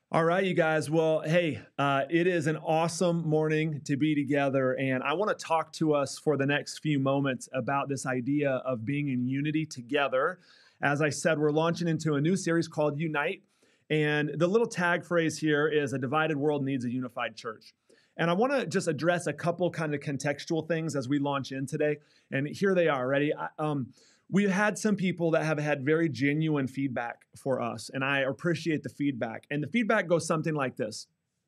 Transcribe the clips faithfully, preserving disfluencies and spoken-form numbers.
All right, you guys. Well, hey, uh, it is an awesome morning to be together. And I want to talk to us for the next few moments about this idea of being in unity together. As I said, we're launching into a new series called Unite. And the little tag phrase here is a divided world needs a unified church. And I want to just address a couple kind of contextual things as we launch in today. And here they are. Ready? I, um, We've had some people that have had very genuine feedback for us, and I appreciate the feedback. And the feedback goes something like this.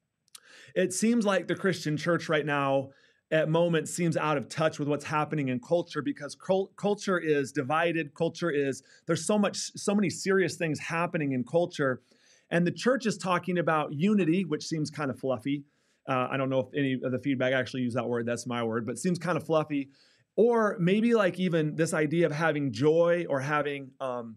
It seems like the Christian church right now at moments seems out of touch with what's happening in culture because cult- culture is divided. Culture is, there's so much, so many serious things happening in culture. And the church is talking about unity, which seems kind of fluffy. Uh, I don't know if any of the feedback actually use that word. That's my word, but it seems kind of fluffy. Or maybe like even this idea of having joy or having um,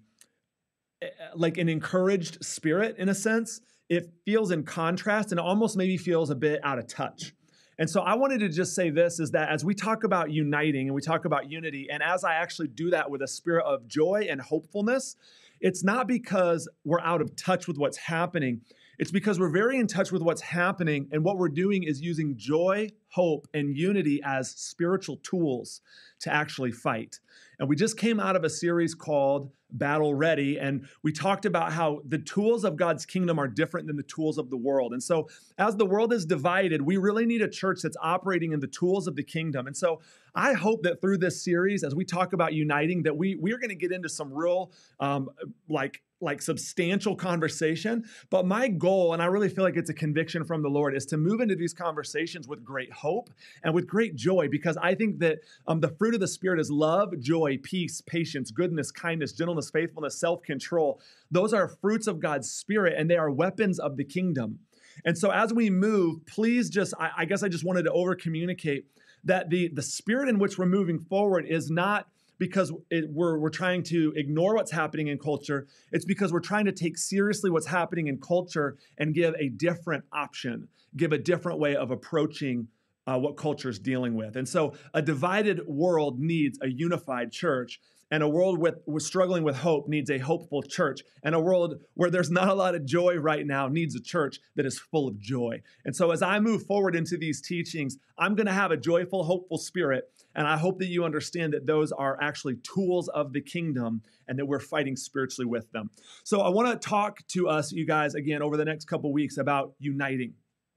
like an encouraged spirit in a sense, it feels in contrast and almost maybe feels a bit out of touch. And so I wanted to just say this is that as we talk about uniting and we talk about unity, and as I actually do that with a spirit of joy and hopefulness, it's not because we're out of touch with what's happening. It's because we're very in touch with what's happening, and what we're doing is using joy, hope, and unity as spiritual tools to actually fight. And we just came out of a series called Battle Ready, and we talked about how the tools of God's kingdom are different than the tools of the world. And so as the world is divided, we really need a church that's operating in the tools of the kingdom. And so I hope that through this series, as we talk about uniting, that we, we're going to get into some real, um, like, like substantial conversation. But my goal, and I really feel like it's a conviction from the Lord, is to move into these conversations with great hope and with great joy, because I think that um, the fruit of the Spirit is love, joy, peace, patience, goodness, kindness, gentleness, faithfulness, self-control. Those are fruits of God's Spirit, and they are weapons of the kingdom. And so as we move, please just, I, I guess I just wanted to over communicate that the, the spirit in which we're moving forward is not because it, we're, we're trying to ignore what's happening in culture. It's because we're trying to take seriously what's happening in culture and give a different option, give a different way of approaching uh, what culture is dealing with. And so a divided world needs a unified church, and a world with, with struggling with hope needs a hopeful church, and a world where there's not a lot of joy right now needs a church that is full of joy. And so as I move forward into these teachings, I'm going to have a joyful, hopeful spirit, and I hope that you understand that those are actually tools of the kingdom and that we're fighting spiritually with them. So I want to talk to us, you guys, again, over the next couple weeks about uniting.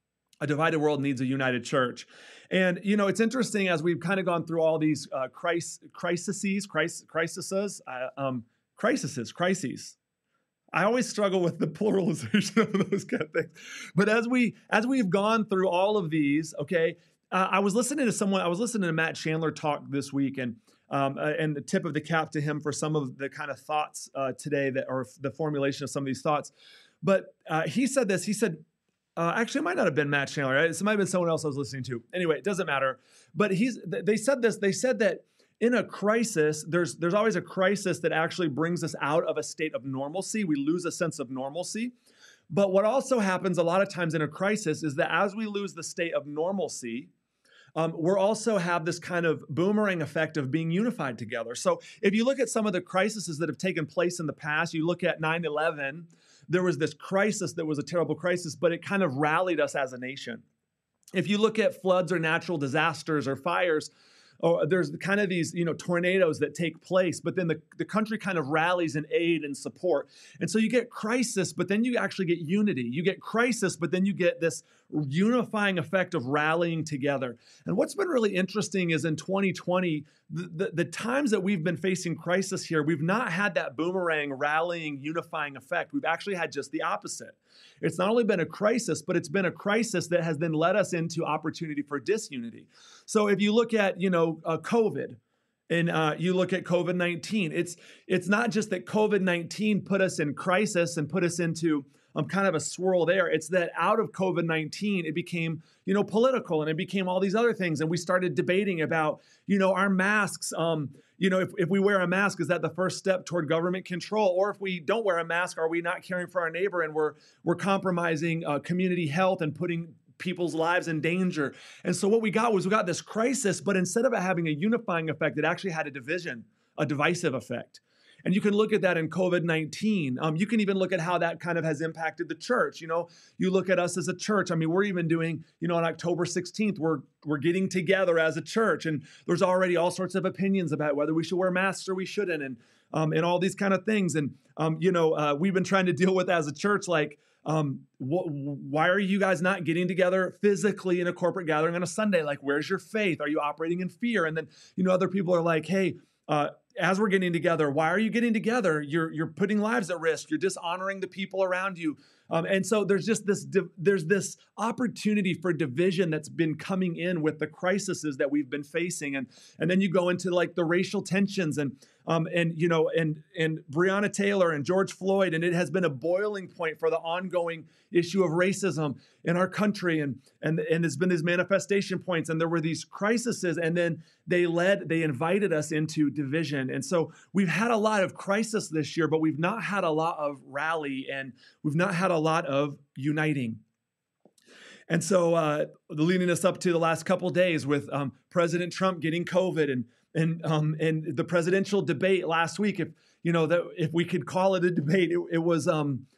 A divided world needs a united church. And, you know, it's interesting as we've kind of gone through all these uh, crises, crises, crises, uh, um, crises, crises. I always struggle with the pluralization of those kind of things. But as, we, as we've gone through all of these, okay, uh, I was listening to someone, I was listening to Matt Chandler talk this week, and um, uh, and the tip of the cap to him for some of the kind of thoughts uh, today that, or the formulation of some of these thoughts. But uh, he said this, he said, Uh, actually, it might not have been Matt Chandler. Right? It might have been someone else I was listening to. Anyway, it doesn't matter. But he's. They said this. They said that in a crisis, there's there's always a crisis that actually brings us out of a state of normalcy. We lose a sense of normalcy. But what also happens a lot of times in a crisis is that as we lose the state of normalcy, um, we're also have this kind of boomerang effect of being unified together. So if you look at some of the crises that have taken place in the past, you look at nine eleven, there was this crisis that was a terrible crisis, but it kind of rallied us as a nation. If you look at floods or natural disasters or fires, or there's kind of these, you know, tornadoes that take place, but then the, the country kind of rallies in aid and support. And so you get crisis, but then you actually get unity. You get crisis, but then you get this unifying effect of rallying together. And what's been really interesting is in twenty twenty, the, the, the times that we've been facing crisis here, we've not had that boomerang, rallying, unifying effect. We've actually had just the opposite. It's not only been a crisis, but it's been a crisis that has then led us into opportunity for disunity. So if you look at, you know, uh, COVID, and uh, you look at COVID nineteen, it's it's not just that COVID nineteen put us in crisis and put us into um, kind of a swirl there. It's that out of COVID nineteen, it became, you know, political, and it became all these other things. And we started debating about, you know, our masks. Um, you know, if, if we wear a mask, is that the first step toward government control? Or if we don't wear a mask, are we not caring for our neighbor, and we're we're compromising uh, community health and putting people's lives in danger? And so what we got was we got this crisis, but instead of it having a unifying effect, it actually had a division, a divisive effect. And you can look at that in COVID nineteen. Um, you can even look at how that kind of has impacted the church. You know, you look at us as a church. I mean, we're even doing, you know, on October sixteenth, we're we're getting together as a church. And there's already all sorts of opinions about whether we should wear masks or we shouldn't, and um, and all these kind of things. And, um, you know, uh, we've been trying to deal with as a church, like, Um, wh- why are you guys not getting together physically in a corporate gathering on a Sunday? Like, where's your faith? Are you operating in fear? And then, you know, other people are like, hey, uh, as we're getting together, why are you getting together? You're you're putting lives at risk. You're dishonoring the people around you. Um, and so there's just this di- there's this opportunity for division that's been coming in with the crises that we've been facing, and and then you go into like the racial tensions and um and you know and and Breonna Taylor and George Floyd, and it has been a boiling point for the ongoing issue of racism in our country, and and and there's been these manifestation points, and there were these crises, and then they led they invited us into division, and so we've had a lot of crisis this year, but we've not had a lot of rally, and we've not had a lot of uniting. And so uh, leading us up to the last couple of days with um, President Trump getting COVID, and and um, and the presidential debate last week, if you know that if we could call it a debate, it, it was um,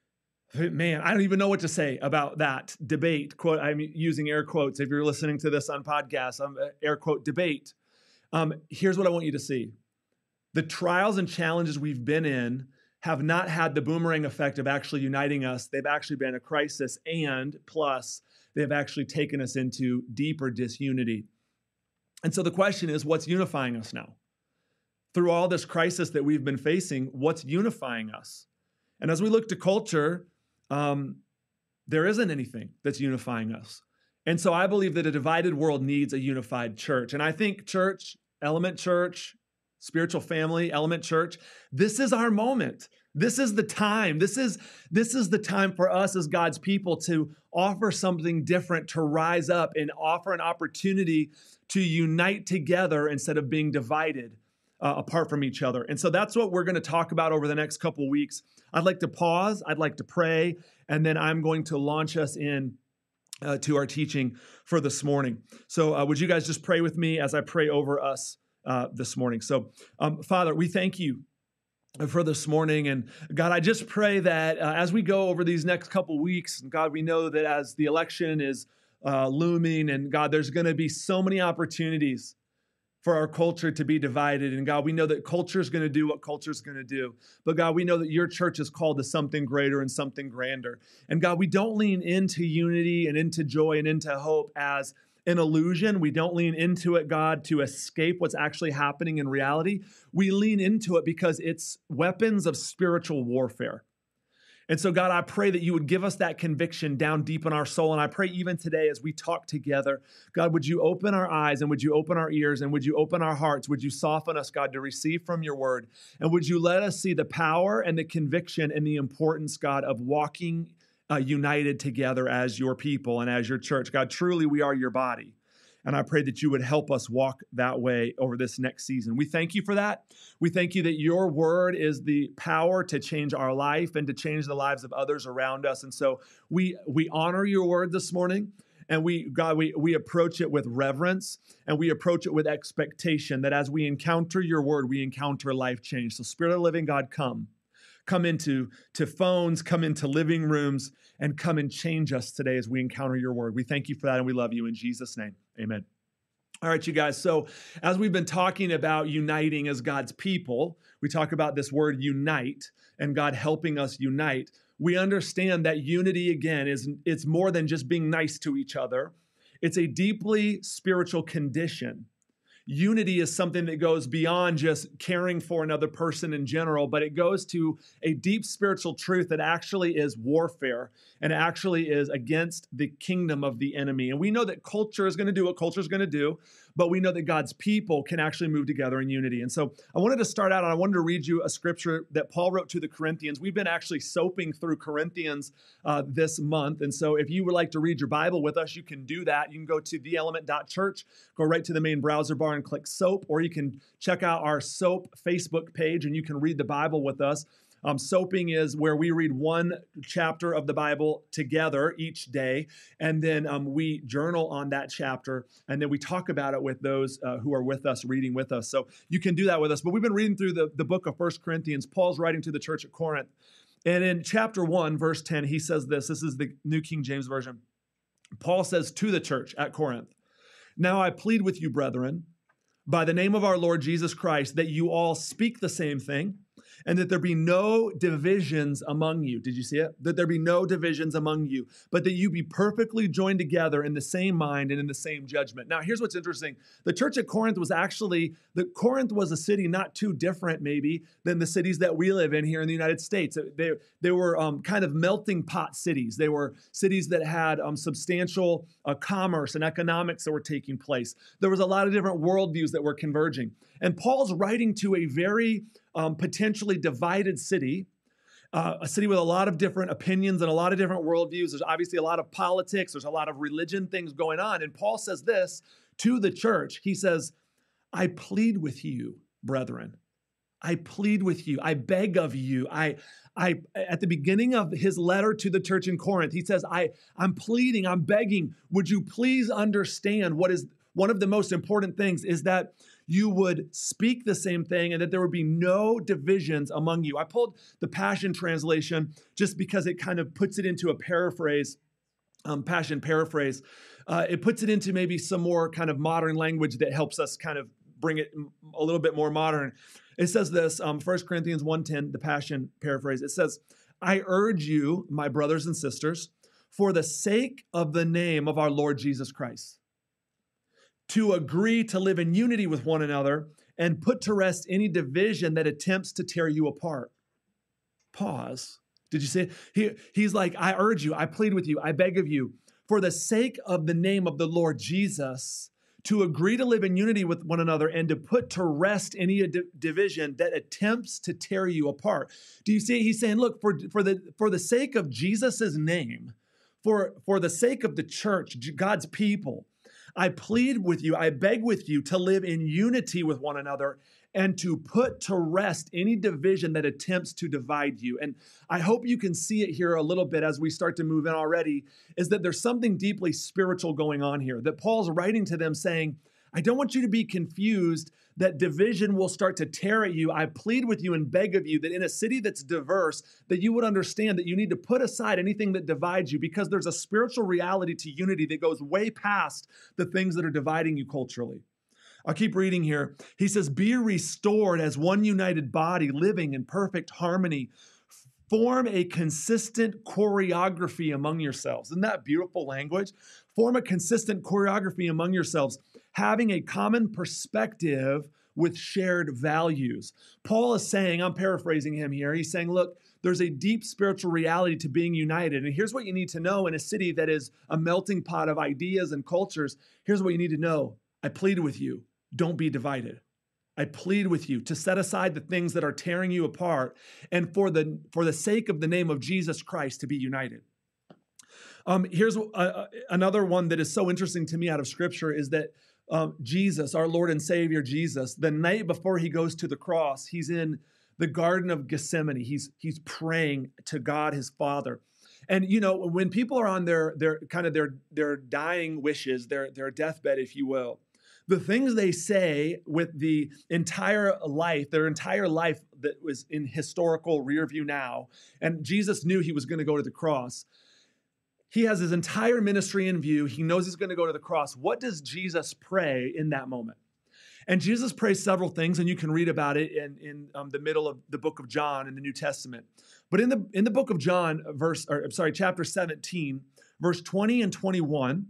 man, I don't even know what to say about that debate. Quote, I'm using air quotes. If you're listening to this on podcasts, I'm uh, air quote debate. Um, here's what I want you to see: the trials and challenges we've been in have not had the boomerang effect of actually uniting us. They've actually been a crisis, and plus, they've actually taken us into deeper disunity. And so the question is, what's unifying us now? Through all this crisis that we've been facing, what's unifying us? And as we look to culture, um, there isn't anything that's unifying us. And so I believe that a divided world needs a unified church. And I think church, Element Church, Spiritual Family, Element Church, this is our moment. This is the time. This is, this is the time for us as God's people to offer something different, to rise up and offer an opportunity to unite together instead of being divided uh, apart from each other. And so that's what we're going to talk about over the next couple weeks. I'd like to pause. I'd like to pray, and then I'm going to launch us in uh, to our teaching for this morning. So uh, would you guys just pray with me as I pray over us Uh, this morning. So, um, Father, we thank you for this morning. And God, I just pray that uh, as we go over these next couple weeks, God, we know that as the election is uh, looming, and God, there's going to be so many opportunities for our culture to be divided. And God, we know that culture is going to do what culture is going to do. But God, we know that your church is called to something greater and something grander. And God, we don't lean into unity and into joy and into hope as an illusion. We don't lean into it, God, to escape what's actually happening in reality. We lean into it because it's weapons of spiritual warfare. And so, God, I pray that you would give us that conviction down deep in our soul. And I pray even today as we talk together, God, would you open our eyes, and would you open our ears, and would you open our hearts? Would you soften us, God, to receive from your word? And would you let us see the power and the conviction and the importance, God, of walking Uh, united together as your people and as your church. God, truly we are your body. And I pray that you would help us walk that way over this next season. We thank you for that. We thank you that your word is the power to change our life and to change the lives of others around us. And so we we honor your word this morning. And we, God, we, we approach it with reverence, and we approach it with expectation that as we encounter your word, we encounter life change. So Spirit of the living God, come. Come into to phones, come into living rooms, and come and change us today as we encounter your word. We thank you for that, and we love you in Jesus' name. Amen. All right, you guys. So as we've been talking about uniting as God's people, we talk about this word unite and God helping us unite. We understand that unity, again, is it's more than just being nice to each other. It's a deeply spiritual condition. Unity is something that goes beyond just caring for another person in general, but it goes to a deep spiritual truth that actually is warfare and actually is against the kingdom of the enemy. And we know that culture is going to do what culture is going to do, but we know that God's people can actually move together in unity. And so I wanted to start out, and I wanted to read you a scripture that Paul wrote to the Corinthians. We've been actually soaping through Corinthians uh, this month. And so if you would like to read your Bible with us, you can do that. You can go to the element dot church, go right to the main browser bar and click soap, or you can check out our soap Facebook page and you can read the Bible with us. Um, soaping is where we read one chapter of the Bible together each day, and then um, we journal on that chapter, and then we talk about it with those uh, who are with us, reading with us. So you can do that with us. But we've been reading through the, the book of First Corinthians. Paul's writing to the church at Corinth. And in chapter one, verse ten, he says this. This is the New King James Version. Paul says to the church at Corinth, "Now I plead with you, brethren, by the name of our Lord Jesus Christ, that you all speak the same thing, and that there be no divisions among you." Did you see it? That there be no divisions among you, but that you be perfectly joined together in the same mind and in the same judgment. Now, here's what's interesting. The church at Corinth was actually, the Corinth was a city not too different maybe than the cities that we live in here in the United States. They, they were um, kind of melting pot cities. They were cities that had um, substantial uh, commerce and economics that were taking place. There was a lot of different worldviews that were converging. And Paul's writing to a very Um, potentially divided city, uh, a city with a lot of different opinions and a lot of different worldviews. There's obviously a lot of politics. There's a lot of religion things going on. And Paul says this to the church. He says, "I plead with you, brethren. I plead with you. I beg of you." I, I, at the beginning of his letter to the church in Corinth, he says, I, I'm pleading, I'm begging. Would you please understand what is one of the most important things is that you would speak the same thing and that there would be no divisions among you. I pulled the Passion Translation just because it kind of puts it into a paraphrase, um, Passion paraphrase. Uh, it puts it into maybe some more kind of modern language that helps us kind of bring it a little bit more modern. It says this, um, First Corinthians one ten, the Passion paraphrase. It says, "I urge you, my brothers and sisters, for the sake of the name of our Lord Jesus Christ, to agree to live in unity with one another and put to rest any division that attempts to tear you apart." Pause. Did you see it? He, he's like, I urge you, I plead with you, I beg of you, for the sake of the name of the Lord Jesus, to agree to live in unity with one another and to put to rest any di- division that attempts to tear you apart. Do you see? He's saying, look, for, for the for the sake of Jesus's name, for, for the sake of the church, God's people, I plead with you, I beg with you to live in unity with one another and to put to rest any division that attempts to divide you. And I hope you can see it here a little bit as we start to move in already, is that there's something deeply spiritual going on here, that Paul's writing to them saying, I don't want you to be confused that division will start to tear at you. I plead with you and beg of you that in a city that's diverse, that you would understand that you need to put aside anything that divides you, because there's a spiritual reality to unity that goes way past the things that are dividing you culturally. I'll keep reading here. He says, "Be restored as one united body, living in perfect harmony. Form a consistent choreography among yourselves." Isn't that beautiful language? Form a consistent choreography among yourselves, having a common perspective with shared values. Paul is saying, I'm paraphrasing him here, he's saying, look, there's a deep spiritual reality to being united. And here's what you need to know in a city that is a melting pot of ideas and cultures. Here's what you need to know. I plead with you, don't be divided. I plead with you to set aside the things that are tearing you apart, and for the for the sake of the name of Jesus Christ, to be united. Um, here's a, another one that is so interesting to me out of Scripture is that um, Jesus, our Lord and Savior Jesus, the night before he goes to the cross, he's in the Garden of Gethsemane. He's he's praying to God, his Father. And you know, when people are on their their kind of their their dying wishes, their their deathbed, if you will, the things they say with the entire life, their entire life that was in historical rear view now, and Jesus knew he was going to go to the cross. He has his entire ministry in view. He knows he's going to go to the cross. What does Jesus pray in that moment? And Jesus prays several things, and you can read about it in, in um, the middle of the book of John in the New Testament. But in the in the book of John, verse, or I'm sorry, chapter seventeen, verse twenty and twenty-one,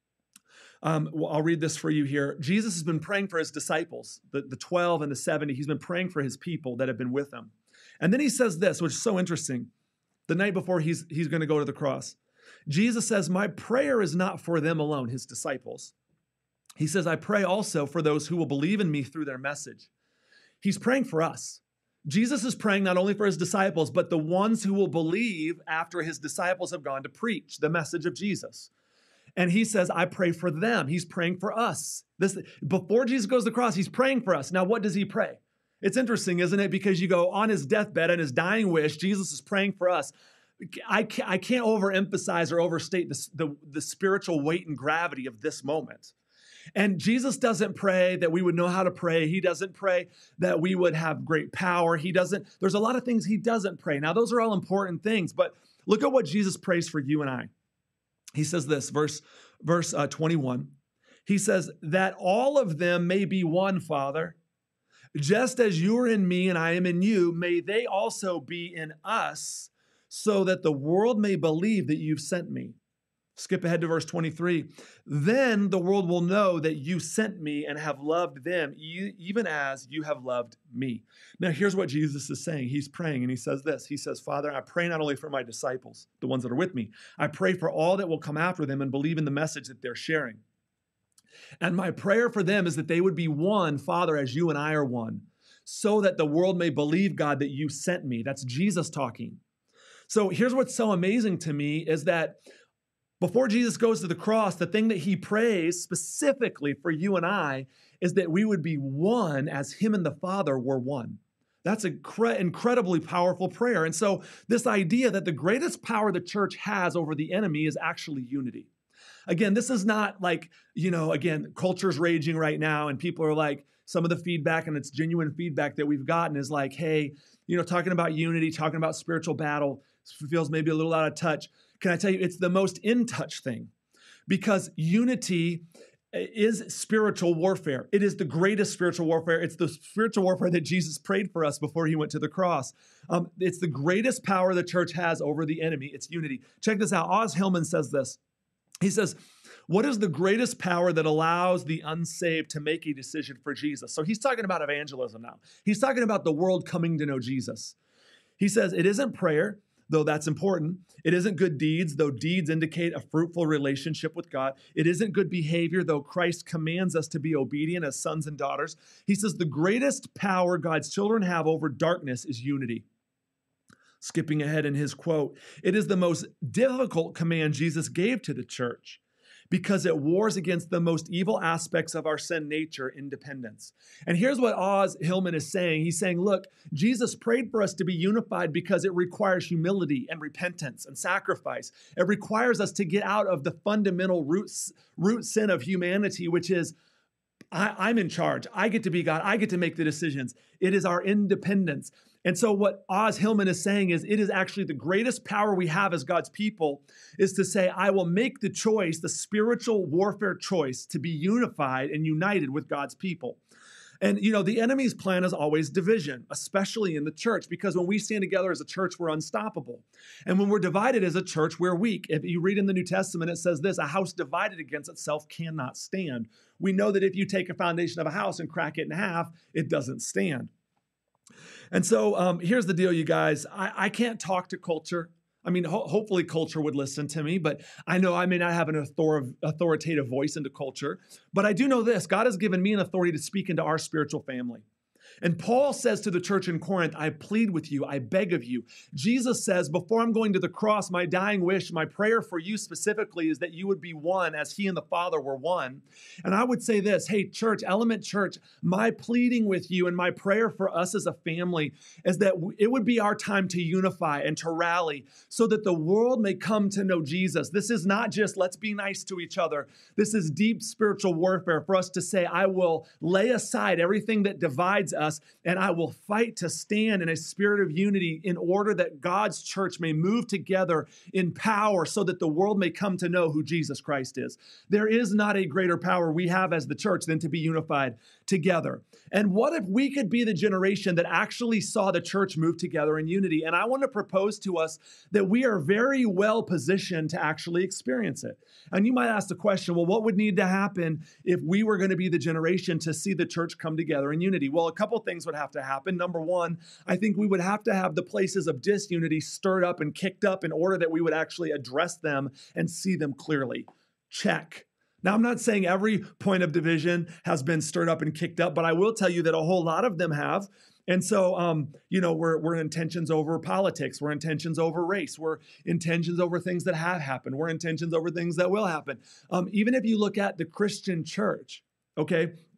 um, well, I'll read this for you here. Jesus has been praying for his disciples, the, the twelve and the seventy. He's been praying for his people that have been with him. And then he says this, which is so interesting. The night before he's he's going to go to the cross, Jesus says, my prayer is not for them alone, his disciples. He says, I pray also for those who will believe in me through their message. He's praying for us. Jesus is praying not only for his disciples, but the ones who will believe after his disciples have gone to preach the message of Jesus. And he says, I pray for them. He's praying for us. This, before Jesus goes to the cross, he's praying for us. Now, what does he pray? It's interesting, isn't it? Because you go on his deathbed and his dying wish, Jesus is praying for us. I can't, I can't overemphasize or overstate the, the, the spiritual weight and gravity of this moment. And Jesus doesn't pray that we would know how to pray. He doesn't pray that we would have great power. He doesn't, there's a lot of things he doesn't pray. Now, those are all important things, but look at what Jesus prays for you and I. He says this, verse, verse uh, twenty-one. He says, that all of them may be one, Father. Just as you are in me and I am in you, may they also be in us, so that the world may believe that you've sent me. Skip ahead to verse twenty-three. Then the world will know that you sent me and have loved them, even as you have loved me. Now, here's what Jesus is saying. He's praying, and he says this. He says, Father, I pray not only for my disciples, the ones that are with me. I pray for all that will come after them and believe in the message that they're sharing. And my prayer for them is that they would be one, Father, as you and I are one, so that the world may believe, God, that you sent me. That's Jesus talking. So here's what's so amazing to me is that before Jesus goes to the cross, the thing that he prays specifically for you and I is that we would be one as him and the Father were one. That's an incre- incredibly powerful prayer. And so this idea that the greatest power the church has over the enemy is actually unity. Again, this is not like, you know, again, culture's raging right now and people are like, some of the feedback, and it's genuine feedback that we've gotten is like, hey, you know, talking about unity, talking about spiritual battle feels maybe a little out of touch. Can I tell you, it's the most in touch thing, because unity is spiritual warfare. It is the greatest spiritual warfare. It's the spiritual warfare that Jesus prayed for us before he went to the cross. Um, it's the greatest power the church has over the enemy. It's unity. Check this out. Oz Hillman says this. He says, what is the greatest power that allows the unsaved to make a decision for Jesus? So he's talking about evangelism now. He's talking about the world coming to know Jesus. He says, it isn't prayer, though that's important. It isn't good deeds, though deeds indicate a fruitful relationship with God. It isn't good behavior, though Christ commands us to be obedient as sons and daughters. He says the greatest power God's children have over darkness is unity. Skipping ahead in his quote, it is the most difficult command Jesus gave to the church because it wars against the most evil aspects of our sin nature, independence. And here's what Oz Hillman is saying. He's saying, look, Jesus prayed for us to be unified because it requires humility and repentance and sacrifice. It requires us to get out of the fundamental root, root sin of humanity, which is I, I'm in charge. I get to be God. I get to make the decisions. It is our independence. And so what Oz Hillman is saying is it is actually the greatest power we have as God's people is to say, I will make the choice, the spiritual warfare choice to be unified and united with God's people. And, you know, the enemy's plan is always division, especially in the church, because when we stand together as a church, we're unstoppable. And when we're divided as a church, we're weak. If you read in the New Testament, it says this, a house divided against itself cannot stand. We know that if you take a foundation of a house and crack it in half, it doesn't stand. And so um, here's the deal, you guys. I, I can't talk to culture. I mean, ho- hopefully culture would listen to me, but I know I may not have an author- authoritative voice into culture. But I do know this. God has given me an authority to speak into our spiritual family. And Paul says to the church in Corinth, I plead with you, I beg of you. Jesus says, before I'm going to the cross, my dying wish, my prayer for you specifically is that you would be one as he and the Father were one. And I would say this, hey, church, Element Church, my pleading with you and my prayer for us as a family is that it would be our time to unify and to rally so that the world may come to know Jesus. This is not just let's be nice to each other. This is deep spiritual warfare for us to say, I will lay aside everything that divides us and I will fight to stand in a spirit of unity in order that God's church may move together in power so that the world may come to know who Jesus Christ is. There is not a greater power we have as the church than to be unified together. And what if we could be the generation that actually saw the church move together in unity? And I want to propose to us that we are very well positioned to actually experience it. And you might ask the question, well, what would need to happen if we were going to be the generation to see the church come together in unity? Well, a couple things would have to happen. Number one, I think we would have to have the places of disunity stirred up and kicked up in order that we would actually address them and see them clearly. Check. Now, I'm not saying every point of division has been stirred up and kicked up, but I will tell you that a whole lot of them have. And so, um, you know, we're, we're in tensions over politics. We're in tensions over race. We're in tensions over things that have happened. We're in tensions over things that will happen. Um, even if you look at the Christian church, okay,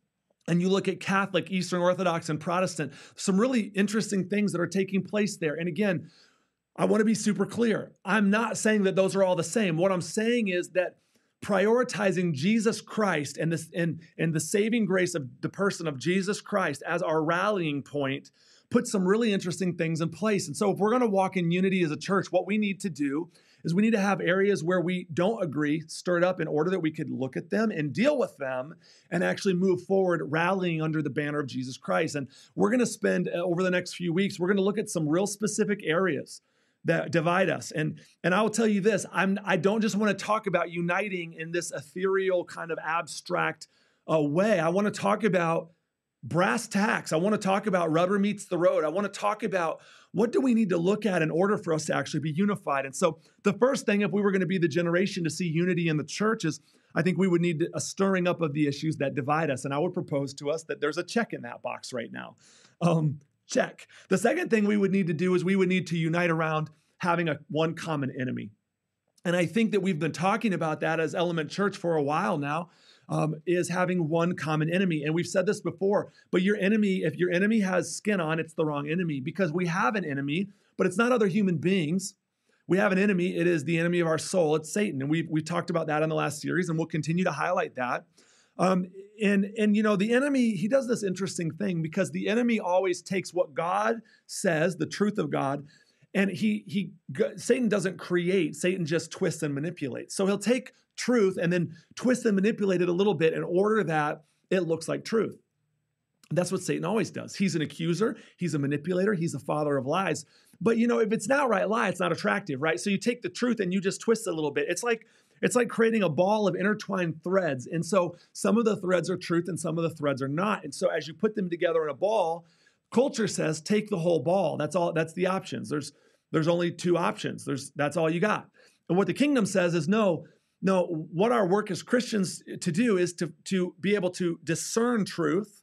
and you look at Catholic, Eastern Orthodox, and Protestant, some really interesting things that are taking place there. And again, I want to be super clear. I'm not saying that those are all the same. What I'm saying is that prioritizing Jesus Christ and this and, and the saving grace of the person of Jesus Christ as our rallying point puts some really interesting things in place. And so if we're going to walk in unity as a church, what we need to do is we need to have areas where we don't agree stirred up in order that we could look at them and deal with them and actually move forward, rallying under the banner of Jesus Christ. And we're going to spend uh, over the next few weeks, we're going to look at some real specific areas that divide us. And, and I will tell you this, I'm, I don't just want to talk about uniting in this ethereal kind of abstract uh, way. I want to talk about brass tacks. I want to talk about rubber meets the road. I want to talk about what do we need to look at in order for us to actually be unified. And so the first thing, if we were going to be the generation to see unity in the church, is I think we would need a stirring up of the issues that divide us. And I would propose to us that there's a check in that box right now. Um, check. The second thing we would need to do is we would need to unite around having a one common enemy. And I think that we've been talking about that as Element Church for a while now. Um, is having one common enemy. And we've said this before, but your enemy, if your enemy has skin on, it's the wrong enemy, because we have an enemy, but it's not other human beings. We have an enemy. It is the enemy of our soul. It's Satan. And we've, we've talked about that in the last series, and we'll continue to highlight that. Um, and, and, you know, the enemy, he does this interesting thing, because the enemy always takes what God says, the truth of God, and he, he, Satan doesn't create, Satan just twists and manipulates. So he'll take truth and then twist and manipulate it a little bit in order that it looks like truth. That's what Satan always does. He's an accuser. He's a manipulator. He's a father of lies. But, you know, if it's an outright lie, it's not attractive, right? So you take the truth and you just twist it a little bit. It's like, it's like creating a ball of intertwined threads. And so some of the threads are truth and some of the threads are not. And so as you put them together in a ball, culture says, take the whole ball. That's all. That's the options. There's, there's only two options. There's, that's all you got. And what the kingdom says is, no, no, what our work as Christians to do is to, to be able to discern truth,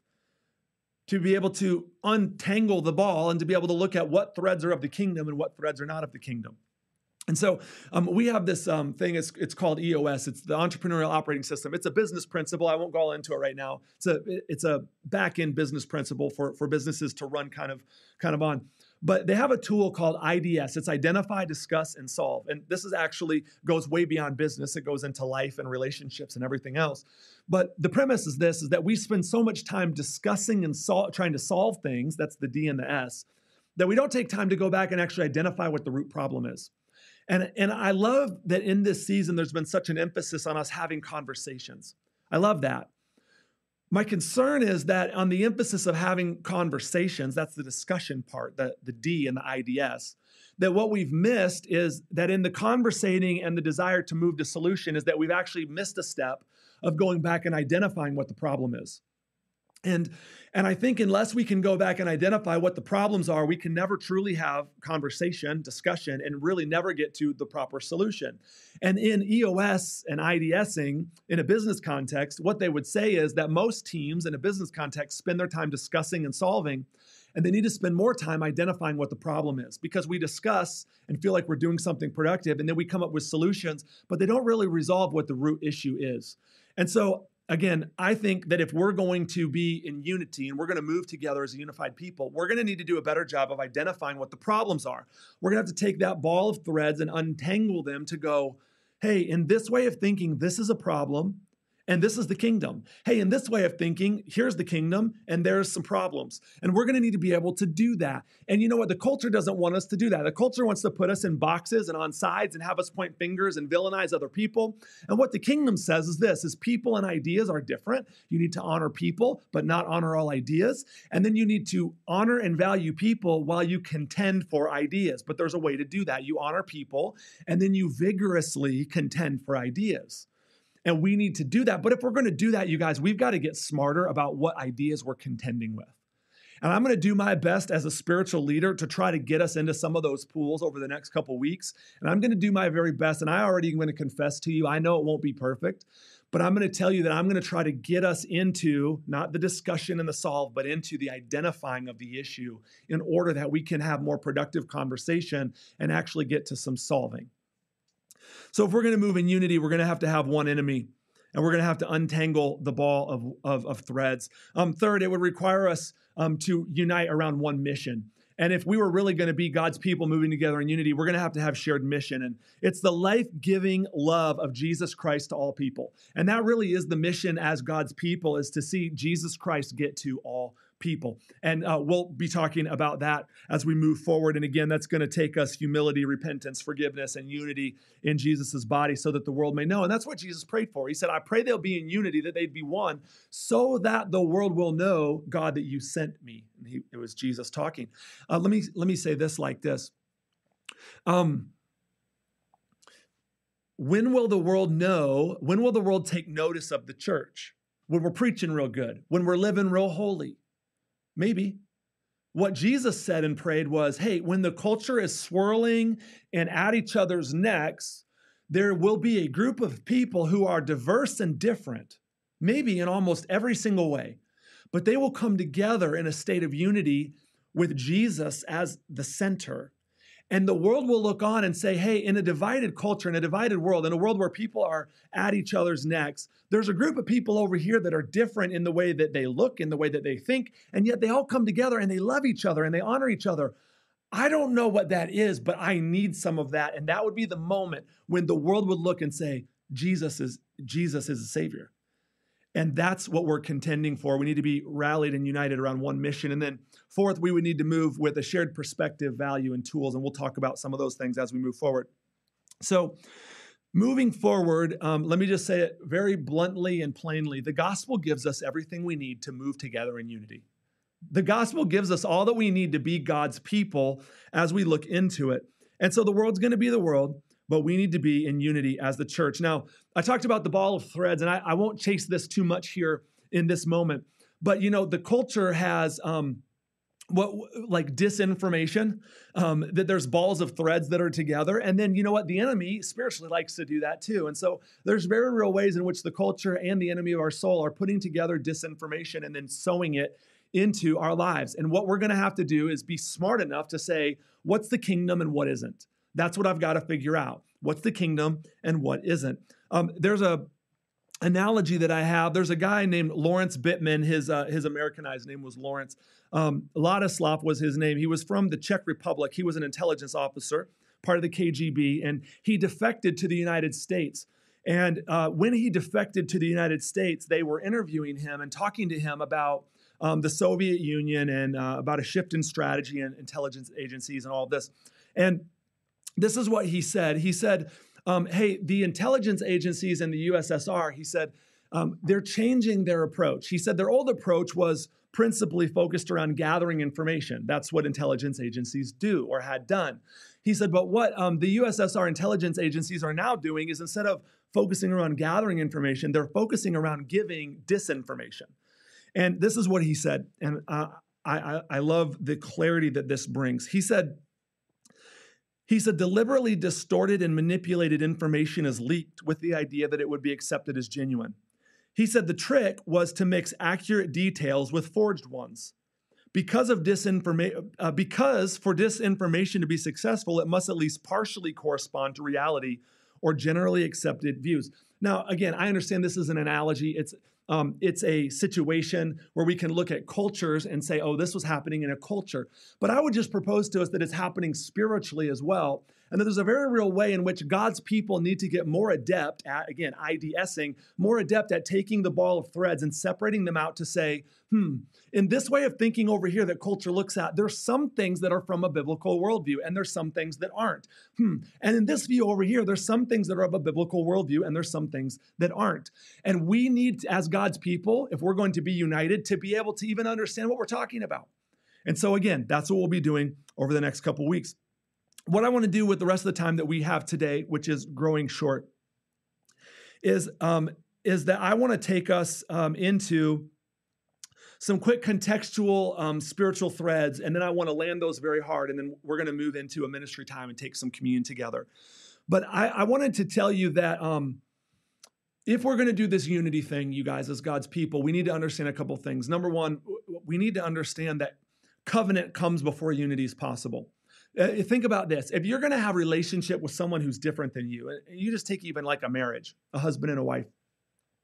to be able to untangle the ball, and to be able to look at what threads are of the kingdom and what threads are not of the kingdom. And so um, we have this um, thing, it's, it's called E O S. It's the Entrepreneurial Operating System. It's a business principle. I won't go all into it right now. It's a, it's a back-end business principle for, for businesses to run kind of, kind of on. But they have a tool called I D S. It's identify, discuss, and solve. And this is actually goes way beyond business. It goes into life and relationships and everything else. But the premise is this, is that we spend so much time discussing and sol- trying to solve things, that's the D and the S, that we don't take time to go back and actually identify what the root problem is. And, and I love that in this season, there's been such an emphasis on us having conversations. I love that. My concern is that on the emphasis of having conversations, that's the discussion part, the, the D and the I D S, that what we've missed is that in the conversating and the desire to move to solution is that we've actually missed a step of going back and identifying what the problem is. And, and I think unless we can go back and identify what the problems are, we can never truly have conversation, discussion, and really never get to the proper solution. And in E O S and IDSing, in a business context, what they would say is that most teams in a business context spend their time discussing and solving, and they need to spend more time identifying what the problem is, because we discuss and feel like we're doing something productive, and then we come up with solutions, but they don't really resolve what the root issue is. And so again, I think that if we're going to be in unity and we're going to move together as a unified people, we're going to need to do a better job of identifying what the problems are. We're going to have to take that ball of threads and untangle them to go, hey, in this way of thinking, this is a problem, and this is the kingdom. Hey, in this way of thinking, here's the kingdom, and there's some problems. And we're going to need to be able to do that. And you know what? The culture doesn't want us to do that. The culture wants to put us in boxes and on sides and have us point fingers and villainize other people. And what the kingdom says is this, is people and ideas are different. You need to honor people, but not honor all ideas. And then you need to honor and value people while you contend for ideas. But there's a way to do that. You honor people, and then you vigorously contend for ideas. And we need to do that. But if we're going to do that, you guys, we've got to get smarter about what ideas we're contending with. And I'm going to do my best as a spiritual leader to try to get us into some of those pools over the next couple weeks. And I'm going to do my very best. And I already am going to confess to you, I know it won't be perfect, but I'm going to tell you that I'm going to try to get us into not the discussion and the solve, but into the identifying of the issue in order that we can have more productive conversation and actually get to some solving. So if we're going to move in unity, we're going to have to have one enemy. and we're going to have to untangle the ball of, of, of threads. Um, third, it would require us um, to unite around one mission. And if we were really going to be God's people moving together in unity, we're going to have to have shared mission. And it's the life-giving love of Jesus Christ to all people. And that really is the mission as God's people, is to see Jesus Christ get to all people. And uh, we'll be talking about that as we move forward. And again, that's going to take us humility, repentance, forgiveness, and unity in Jesus's body so that the world may know. And that's what Jesus prayed for. He said, I pray they'll be in unity, that they'd be one, so that the world will know, God, that you sent me. And he, it was Jesus talking. Uh, let me, let me say this like this. Um, when will the world know, when will the world take notice of the church? When we're preaching real good, when we're living real holy? Maybe. What Jesus said and prayed was, hey, when the culture is swirling and at each other's necks, there will be a group of people who are diverse and different, maybe in almost every single way, but they will come together in a state of unity with Jesus as the center. And the world will look on and say, hey, in a divided culture, in a divided world, in a world where people are at each other's necks, there's a group of people over here that are different in the way that they look, in the way that they think, and yet they all come together and they love each other and they honor each other. I don't know what that is, but I need some of that. And that would be the moment when the world would look and say, Jesus is, Jesus is a Savior. And that's what we're contending for. We need to be rallied and united around one mission. And then fourth, we would need to move with a shared perspective, value, and tools. And we'll talk about some of those things as we move forward. So moving forward, um, let me just say it very bluntly and plainly. The gospel gives us everything we need to move together in unity. The gospel gives us all that we need to be God's people as we look into it. And so the world's going to be the world, but we need to be in unity as the church. Now, I talked about the ball of threads, and I, I won't chase this too much here in this moment. But, you know, the culture has um, what like disinformation, um, that there's balls of threads that are together. And then, you know what? The enemy spiritually likes to do that too. And so there's very real ways in which the culture and the enemy of our soul are putting together disinformation and then sowing it into our lives. And what we're going to have to do is be smart enough to say, what's the kingdom and what isn't? That's what I've got to figure out. What's the kingdom and what isn't? Um, there's a analogy that I have. There's a guy named Lawrence Bittman. His uh, his Americanized name was Lawrence. Um, Ladislav was his name. He was from the Czech Republic. He was an intelligence officer, part of the K G B, and he defected to the United States. And uh, when he defected to the United States, they were interviewing him and talking to him about um, the Soviet Union and uh, about a shift in strategy and intelligence agencies and all of this. And this is what he said. He said, um, hey, the intelligence agencies in the U S S R, he said, um, they're changing their approach. He said their old approach was principally focused around gathering information. That's what intelligence agencies do or had done. He said, but what um, the U S S R intelligence agencies are now doing is instead of focusing around gathering information, they're focusing around giving disinformation. And this is what he said. And uh, I, I love the clarity that this brings. He said, He said, deliberately distorted and manipulated information is leaked with the idea that it would be accepted as genuine. He said the trick was to mix accurate details with forged ones. Because of disinformation, uh, because for disinformation to be successful, it must at least partially correspond to reality or generally accepted views. Now, again, I understand this is an analogy. It's Um, it's a situation where we can look at cultures and say, oh, this was happening in a culture. But I would just propose to us that it's happening spiritually as well. And that there's a very real way in which God's people need to get more adept at, again, IDSing, more adept at taking the ball of threads and separating them out to say, hmm, in this way of thinking over here that culture looks at, there's some things that are from a biblical worldview, and there's some things that aren't. Hmm. And in this view over here, there's some things that are of a biblical worldview, and there's some things that aren't. And we need, as God's people, if we're going to be united, to be able to even understand what we're talking about. And so again, that's what we'll be doing over the next couple weeks. What I want to do with the rest of the time that we have today, which is growing short, is, um, is that I want to take us um, into some quick contextual um, spiritual threads, and then I want to land those very hard, and then we're going to move into a ministry time and take some communion together. But I, I wanted to tell you that um, if we're going to do this unity thing, you guys, as God's people, we need to understand a couple things. Number one, we need to understand that covenant comes before unity is possible. Uh, think about this. If you're going to have a relationship with someone who's different than you, you just take even like a marriage, a husband and a wife.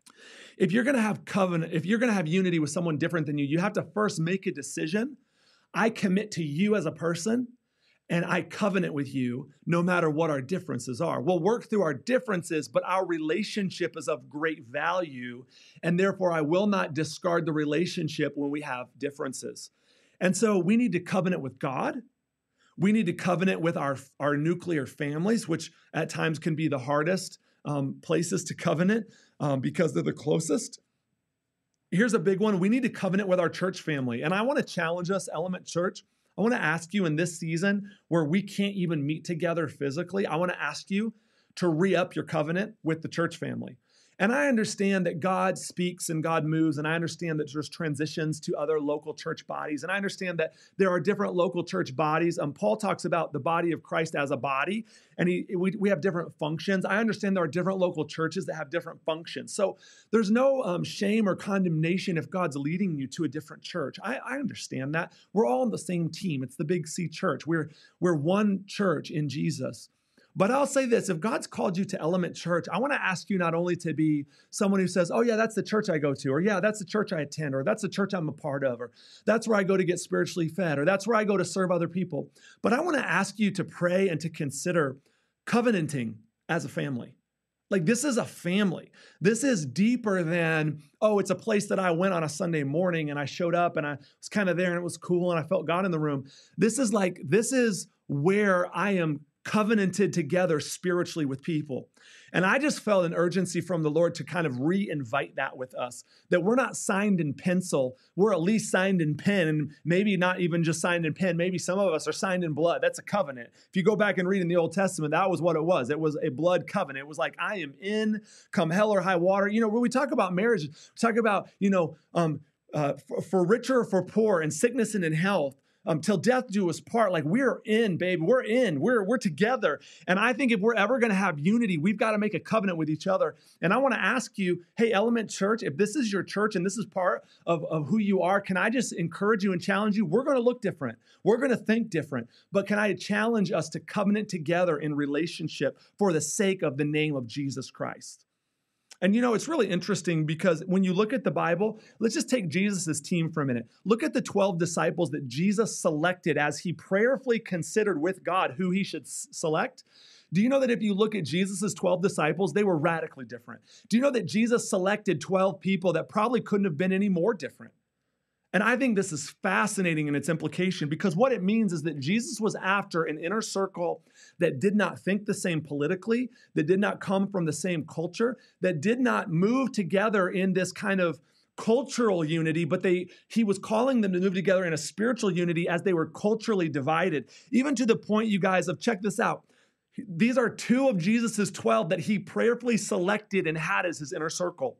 If you're going to have covenant, if you're going to have unity with someone different than you, you have to first make a decision. I commit to you as a person, and I covenant with you no matter what our differences are. We'll work through our differences, but our relationship is of great value, and therefore I will not discard the relationship when we have differences. And so we need to covenant with God. We need to covenant with our, our nuclear families, which at times can be the hardest um, places to covenant um, because they're the closest. Here's a big one. We need to covenant with our church family. And I want to challenge us, Element Church. I want to ask you in this season where we can't even meet together physically, I want to ask you to re-up your covenant with the church family. And I understand that God speaks and God moves, and I understand that there's transitions to other local church bodies, and I understand that there are different local church bodies. Um, Paul talks about the body of Christ as a body, and he, we, we have different functions. I understand there are different local churches that have different functions. So there's no um, shame or condemnation if God's leading you to a different church. I, I understand that. We're all on the same team. It's the Big C Church. We're, we're one church in Jesus. But I'll say this, if God's called you to Element Church, I want to ask you not only to be someone who says, oh yeah, that's the church I go to, or yeah, that's the church I attend, or that's the church I'm a part of, or that's where I go to get spiritually fed, or that's where I go to serve other people. But I want to ask you to pray and to consider covenanting as a family. Like, this is a family. This is deeper than, oh, it's a place that I went on a Sunday morning and I showed up and I was kind of there and it was cool and I felt God in the room. This is like, this is where I am covenanted together spiritually with people. And I just felt an urgency from the Lord to kind of re-invite that with us, that we're not signed in pencil, we're at least signed in pen, and maybe not even just signed in pen, maybe some of us are signed in blood. That's a covenant. If you go back and read in the Old Testament, that was what it was. It was a blood covenant. It was like, I am in, come hell or high water. You know, when we talk about marriage, we talk about, you know, um, uh, for, for richer or for poor, and sickness and in health, Um, till death do us part. Like, we're in, babe. We're in. We're we're together. And I think if we're ever going to have unity, we've got to make a covenant with each other. And I want to ask you, hey, Element Church, if this is your church and this is part of, of who you are, can I just encourage you and challenge you? We're going to look different. We're going to think different. But can I challenge us to covenant together in relationship for the sake of the name of Jesus Christ? And you know, it's really interesting because when you look at the Bible, let's just take Jesus' team for a minute. Look at the twelve disciples that Jesus selected as he prayerfully considered with God who he should s- select. Do you know that if you look at Jesus' twelve disciples, they were radically different? Do you know that Jesus selected twelve people that probably couldn't have been any more different? And I think this is fascinating in its implication, because what it means is that Jesus was after an inner circle that did not think the same politically, that did not come from the same culture, that did not move together in this kind of cultural unity, but they he was calling them to move together in a spiritual unity as they were culturally divided, even to the point, you guys, of, check this out. These are two of Jesus's twelve that he prayerfully selected and had as his inner circle.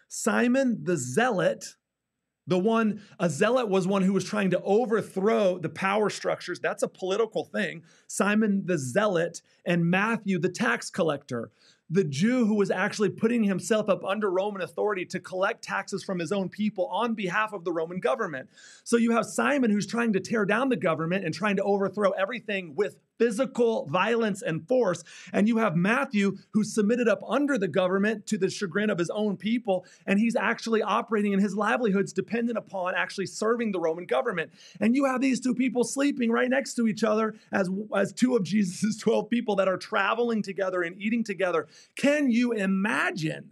Simon the Zealot. The one, a zealot was one who was trying to overthrow the power structures. That's a political thing. Simon the Zealot, and Matthew the tax collector, the Jew who was actually putting himself up under Roman authority to collect taxes from his own people on behalf of the Roman government. So you have Simon, who's trying to tear down the government and trying to overthrow everything with physical violence and force. And you have Matthew, who submitted up under the government to the chagrin of his own people. And he's actually operating in his livelihoods dependent upon actually serving the Roman government. And you have these two people sleeping right next to each other as, as two of Jesus's twelve people that are traveling together and eating together. Can you imagine?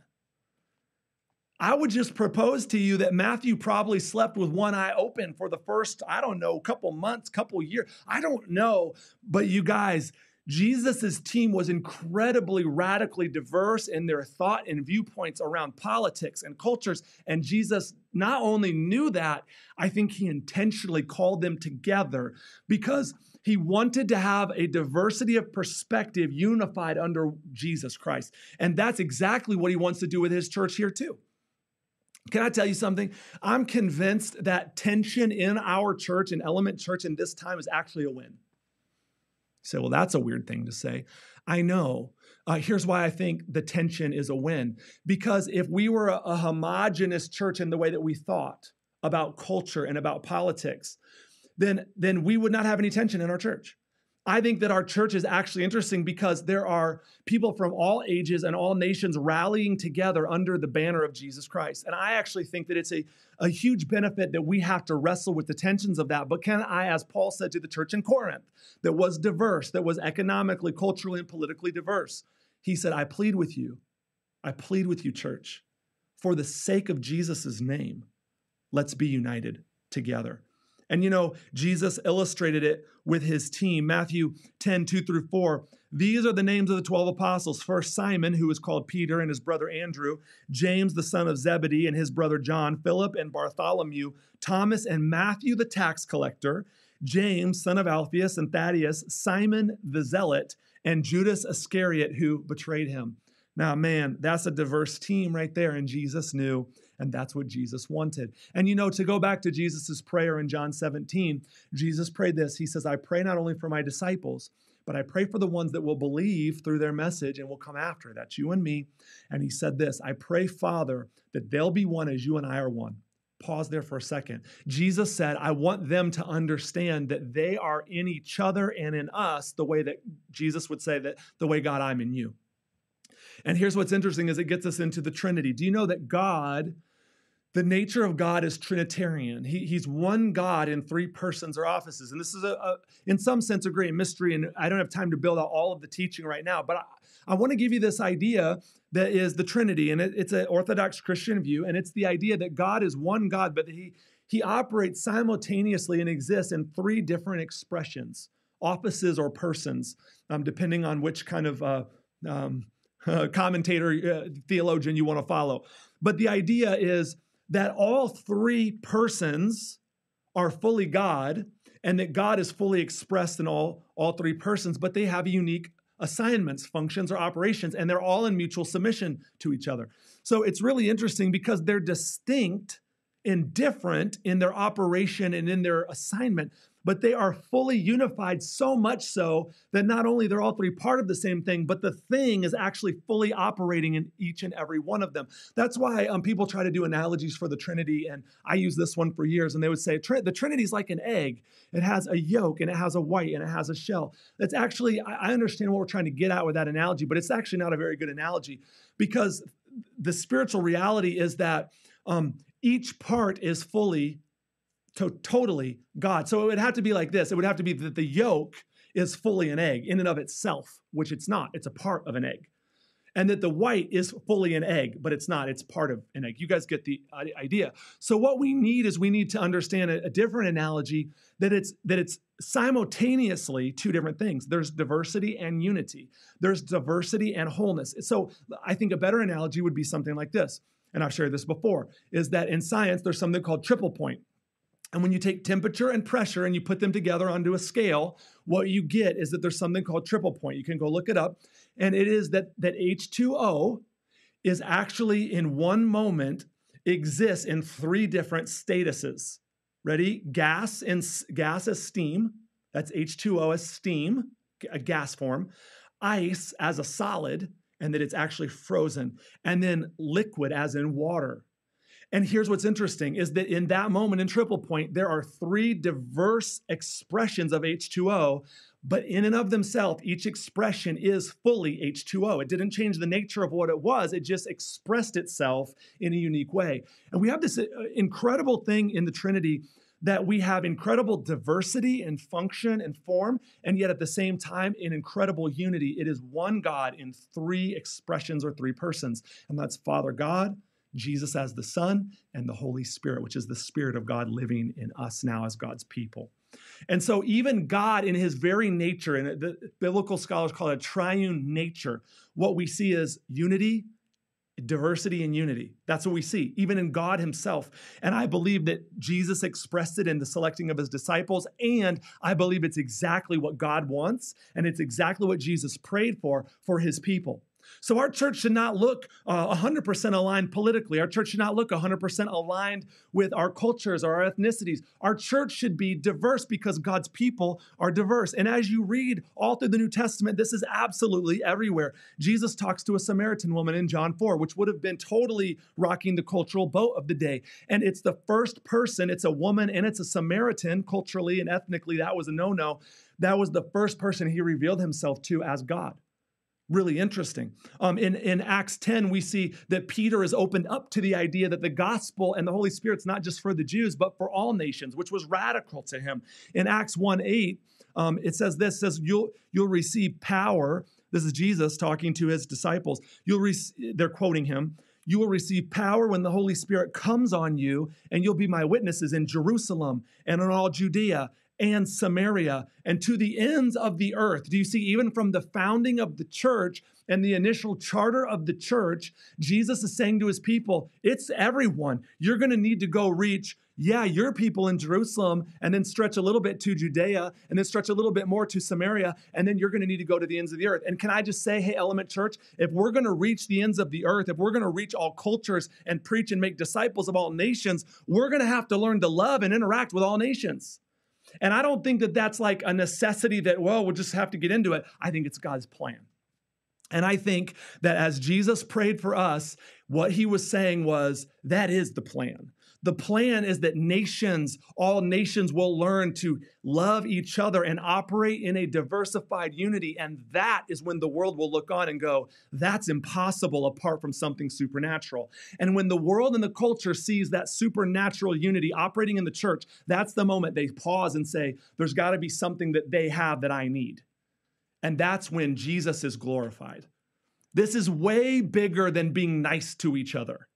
I would just propose to you that Matthew probably slept with one eye open for the first, I don't know, couple months, couple years. I don't know. But you guys, Jesus's team was incredibly radically diverse in their thought and viewpoints around politics and cultures. And Jesus not only knew that, I think he intentionally called them together because he wanted to have a diversity of perspective unified under Jesus Christ. And that's exactly what he wants to do with his church here too. Can I tell you something? I'm convinced that tension in our church and Element Church in this time is actually a win. You say, well, that's a weird thing to say. I know. Uh, here's why I think the tension is a win. Because if we were a, a homogenous church in the way that we thought about culture and about politics, then, then we would not have any tension in our church. I think that our church is actually interesting because there are people from all ages and all nations rallying together under the banner of Jesus Christ. And I actually think that it's a, a huge benefit that we have to wrestle with the tensions of that. But can I, as Paul said to the church in Corinth, that was diverse, that was economically, culturally, and politically diverse, he said, I plead with you, I plead with you, church, for the sake of Jesus' name, let's be united together. And you know, Jesus illustrated it with his team. Matthew ten, two through four. These are the names of the twelve apostles. First, Simon, who is called Peter, and his brother Andrew, James, the son of Zebedee, and his brother John, Philip and Bartholomew, Thomas and Matthew, the tax collector, James, son of Alphaeus and Thaddeus, Simon the zealot, and Judas Iscariot, who betrayed him. Now, man, that's a diverse team right there, and Jesus knew, and that's what Jesus wanted. And you know, to go back to Jesus' prayer in John seventeen, Jesus prayed this. He says, I pray not only for my disciples, but I pray for the ones that will believe through their message and will come after. That's you and me. And he said this, I pray, Father, that they'll be one as you and I are one. Pause there for a second. Jesus said, I want them to understand that they are in each other and in us the way that Jesus would say that the way God, I'm in you. And here's what's interesting is it gets us into the Trinity. Do you know that God, the nature of God is Trinitarian? He, he's one God in three persons or offices. And this is, a, a, in some sense, a great mystery. And I don't have time to build out all of the teaching right now. But I, I want to give you this idea that is the Trinity. And it, it's an Orthodox Christian view. And it's the idea that God is one God, but he, he operates simultaneously and exists in three different expressions, offices or persons, um, depending on which kind of uh, um, Uh, commentator, uh, theologian you want to follow. But the idea is that all three persons are fully God and that God is fully expressed in all, all three persons, but they have unique assignments, functions, or operations, and they're all in mutual submission to each other. So it's really interesting because they're distinct and different in their operation and in their assignment, but they are fully unified, so much so that not only they're all three part of the same thing, but the thing is actually fully operating in each and every one of them. That's why um, people try to do analogies for the Trinity, and I use this one for years, and they would say, the Trinity is like an egg. It has a yolk, and it has a white, and it has a shell. That's actually, I understand what we're trying to get at with that analogy, but it's actually not a very good analogy because the spiritual reality is that um, each part is fully To totally God. So it would have to be like this. It would have to be that the yolk is fully an egg in and of itself, which it's not. It's a part of an egg. And that the white is fully an egg, but it's not. It's part of an egg. You guys get the idea. So what we need is we need to understand a, a different analogy that it's that it's simultaneously two different things. There's diversity and unity. There's diversity and wholeness. So I think a better analogy would be something like this. And I've shared this before, is that in science, there's something called triple point. And when you take temperature and pressure and you put them together onto a scale, what you get is that there's something called triple point. You can go look it up. And it is that, that H two O is actually in one moment exists in three different statuses. Ready? Gas and gas as steam. That's H two O as steam, a gas form. Ice as a solid, and that it's actually frozen. And then liquid as in water. And here's what's interesting is that in that moment in triple point, there are three diverse expressions of H two O, but in and of themselves, each expression is fully H two O. It didn't change the nature of what it was. It just expressed itself in a unique way. And we have this incredible thing in the Trinity that we have incredible diversity and function and form, and yet at the same time, in incredible unity. It is one God in three expressions or three persons, and that's Father God, Jesus as the Son, and the Holy Spirit, which is the Spirit of God living in us now as God's people. And so even God in his very nature, and the biblical scholars call it a triune nature, what we see is unity, diversity, and unity. That's what we see, even in God himself. And I believe that Jesus expressed it in the selecting of his disciples, and I believe it's exactly what God wants, and it's exactly what Jesus prayed for, for his people. So our church should not look uh, one hundred percent aligned politically. Our church should not look one hundred percent aligned with our cultures or our ethnicities. Our church should be diverse because God's people are diverse. And as you read all through the New Testament, this is absolutely everywhere. Jesus talks to a Samaritan woman in John four, which would have been totally rocking the cultural boat of the day. And it's the first person, it's a woman and it's a Samaritan, culturally and ethnically, that was a no-no. that was the first person he revealed himself to as God. Really interesting. Um, in, in Acts ten, we see that Peter is opened up to the idea that the gospel and the Holy Spirit's not just for the Jews, but for all nations, which was radical to him. In Acts one eight, um, it says this, says you'll, you'll receive power. This is Jesus talking to his disciples. You'll re- They're quoting him. You will receive power when the Holy Spirit comes on you, and you'll be my witnesses in Jerusalem and in all Judea and Samaria, and to the ends of the earth. Do you see, even from the founding of the church and the initial charter of the church, Jesus is saying to his people, it's everyone. You're going to need to go reach, yeah, your people in Jerusalem, and then stretch a little bit to Judea, and then stretch a little bit more to Samaria, and then you're going to need to go to the ends of the earth. And can I just say, hey, Element Church, if we're going to reach the ends of the earth, if we're going to reach all cultures and preach and make disciples of all nations, we're going to have to learn to love and interact with all nations. And I don't think that that's like a necessity that, well, we'll just have to get into it. I think it's God's plan. And I think that as Jesus prayed for us, what he was saying was, that is the plan. The plan is that nations, all nations will learn to love each other and operate in a diversified unity. And that is when the world will look on and go, that's impossible apart from something supernatural. And when the world and the culture sees that supernatural unity operating in the church, that's the moment they pause and say, there's got to be something that they have that I need. And that's when Jesus is glorified. This is way bigger than being nice to each other.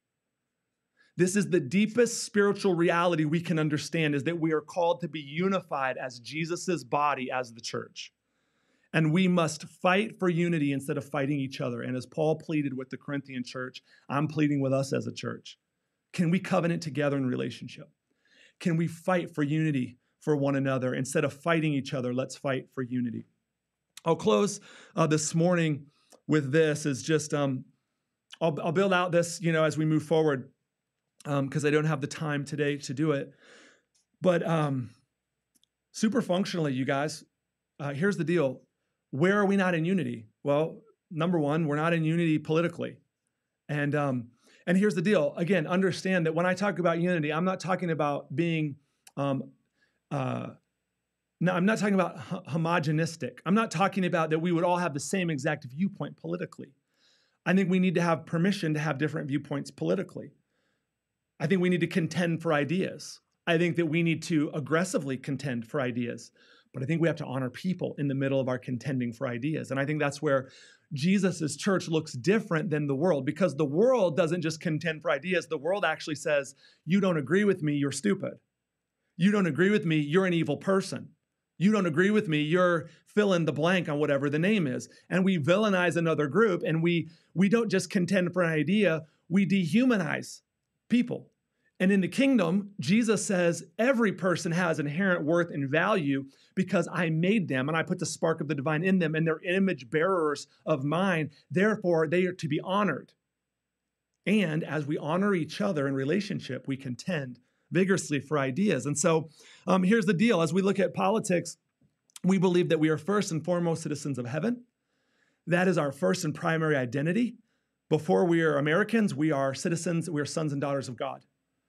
This is the deepest spiritual reality we can understand, is that we are called to be unified as Jesus's body, as the church. And we must fight for unity instead of fighting each other. And as Paul pleaded with the Corinthian church, I'm pleading with us as a church. Can we covenant together in relationship? Can we fight for unity for one another? Instead of fighting each other, let's fight for unity. I'll close uh, this morning with this, is just, um, I'll, I'll build out this, you know, as we move forward, because um, I don't have the time today to do it. But um, super functionally, you guys, uh, here's the deal. Where are we not in unity? Well, number one, we're not in unity politically. And um, and here's the deal. Again, understand that when I talk about unity, I'm not talking about being, um, uh, no, I'm not talking about h- homogenistic. I'm not talking about that we would all have the same exact viewpoint politically. I think we need to have permission to have different viewpoints politically. I think we need to contend for ideas. I think that we need to aggressively contend for ideas. But I think we have to honor people in the middle of our contending for ideas. And I think that's where Jesus's church looks different than the world, because the world doesn't just contend for ideas. The world actually says, you don't agree with me, you're stupid. You don't agree with me, you're an evil person. You don't agree with me, you're fill in the blank on whatever the name is. And we villainize another group, and we, we don't just contend for an idea, we dehumanize people. And in the kingdom, Jesus says every person has inherent worth and value because I made them and I put the spark of the divine in them, and they're image bearers of mine. Therefore, they are to be honored. And as we honor each other in relationship, we contend vigorously for ideas. And so um, here's the deal. As we look at politics, we believe that we are first and foremost citizens of heaven. That is our first and primary identity. Before we are Americans, we are citizens, we are sons and daughters of God.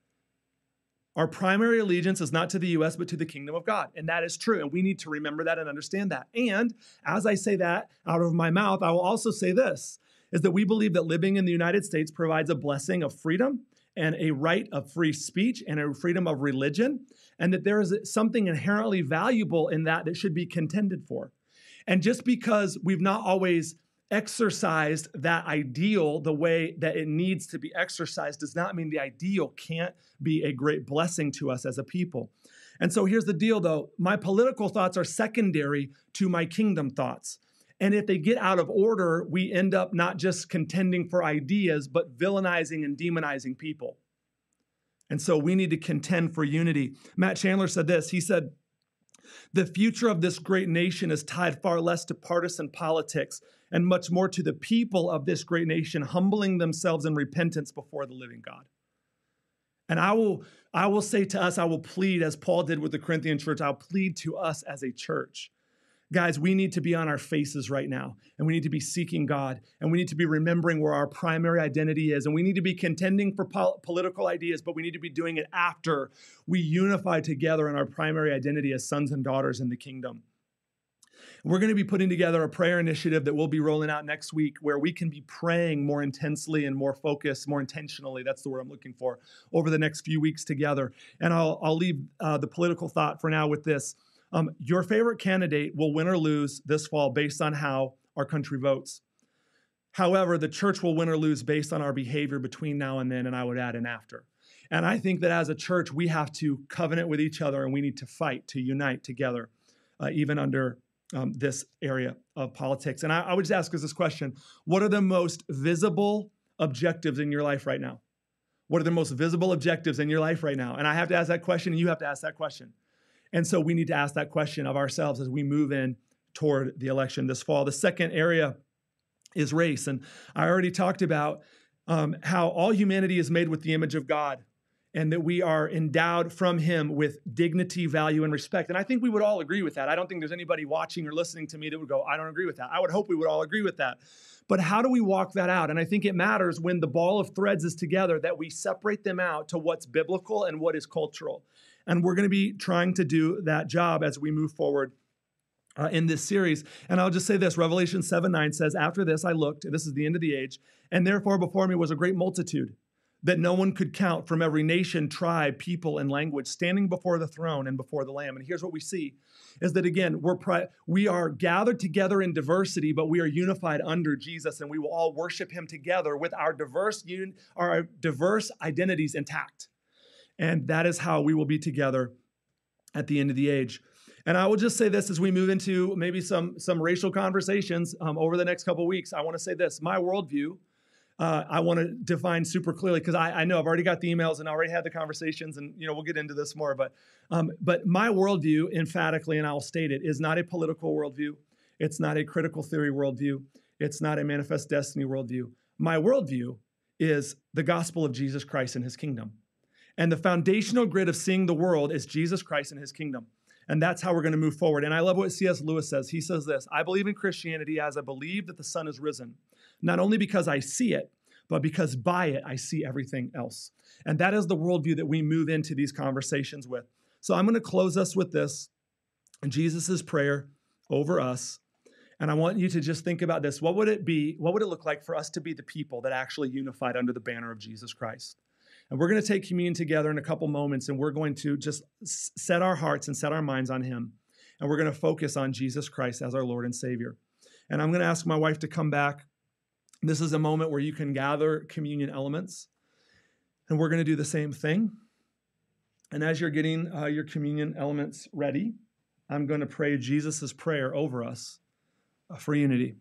Our primary allegiance is not to the U S, but to the kingdom of God. And that is true. And we need to remember that and understand that. And as I say that out of my mouth, I will also say this, is that we believe that living in the United States provides a blessing of freedom and a right of free speech and a freedom of religion, and that there is something inherently valuable in that that should be contended for. And just because we've not always exercised that ideal the way that it needs to be exercised does not mean the ideal can't be a great blessing to us as a people. And so here's the deal, though. My political thoughts are secondary to my kingdom thoughts. And if they get out of order, we end up not just contending for ideas, but villainizing and demonizing people. And so we need to contend for unity. Matt Chandler said this. He said, the future of this great nation is tied far less to partisan politics and much more to the people of this great nation humbling themselves in repentance before the living God. And I will, I will say to us, I will plead, as Paul did with the Corinthian church, I'll plead to us as a church. Guys, we need to be on our faces right now, and we need to be seeking God, and we need to be remembering where our primary identity is, and we need to be contending for pol- political ideas, but we need to be doing it after we unify together in our primary identity as sons and daughters in the kingdom. We're going to be putting together a prayer initiative that we'll be rolling out next week where we can be praying more intensely and more focused, more intentionally. That's the word I'm looking for, over the next few weeks together. And I'll, I'll leave uh, the political thought for now with this. Um, your favorite candidate will win or lose this fall based on how our country votes. However, the church will win or lose based on our behavior between now and then, and I would add and after. And I think that as a church, we have to covenant with each other and we need to fight, to unite together, uh, even under Um, this area of politics. And I, I would just ask us this question. What are the most visible objectives in your life right now? What are the most visible objectives in your life right now? And I have to ask that question and you have to ask that question. And so we need to ask that question of ourselves as we move in toward the election this fall. The second area is race. And I already talked about um, how all humanity is made with the image of God, and that we are endowed from him with dignity, value, and respect. And I think we would all agree with that. I don't think there's anybody watching or listening to me that would go, I don't agree with that. I would hope we would all agree with that. But how do we walk that out? And I think it matters when the ball of threads is together that we separate them out to what's biblical and what is cultural. And we're going to be trying to do that job as we move forward uh, in this series. And I'll just say this, Revelation seven nine says, after this I looked, this is the end of the age, and therefore before me was a great multitude that no one could count, from every nation, tribe, people, and language, standing before the throne and before the Lamb. And here's what we see, is that again, we're pri- we are gathered together in diversity, but we are unified under Jesus, and we will all worship him together with our diverse, un- our diverse identities intact. And that is how we will be together at the end of the age. And I will just say this as we move into maybe some, some racial conversations um, over the next couple of weeks. I want to say this, my worldview, Uh, I want to define super clearly, because I, I know I've already got the emails and I already had the conversations, and you know we'll get into this more. But um, but my worldview, emphatically, and I'll state it, is not a political worldview. It's not a critical theory worldview. It's not a manifest destiny worldview. My worldview is the gospel of Jesus Christ and his kingdom. And the foundational grid of seeing the world is Jesus Christ and his kingdom. And that's how we're going to move forward. And I love what C S Lewis says. He says this, I believe in Christianity as I believe that the sun is risen, not only because I see it, but because by it, I see everything else. And that is the worldview that we move into these conversations with. So I'm going to close us with this, Jesus' prayer over us. And I want you to just think about this. What would it be? What would it look like for us to be the people that actually unified under the banner of Jesus Christ? And we're going to take communion together in a couple moments, and we're going to just set our hearts and set our minds on him. And we're going to focus on Jesus Christ as our Lord and Savior. And I'm going to ask my wife to come back. This is a moment where you can gather communion elements. And we're going to do the same thing. And as you're getting uh, your communion elements ready, I'm going to pray Jesus' prayer over us uh, for unity.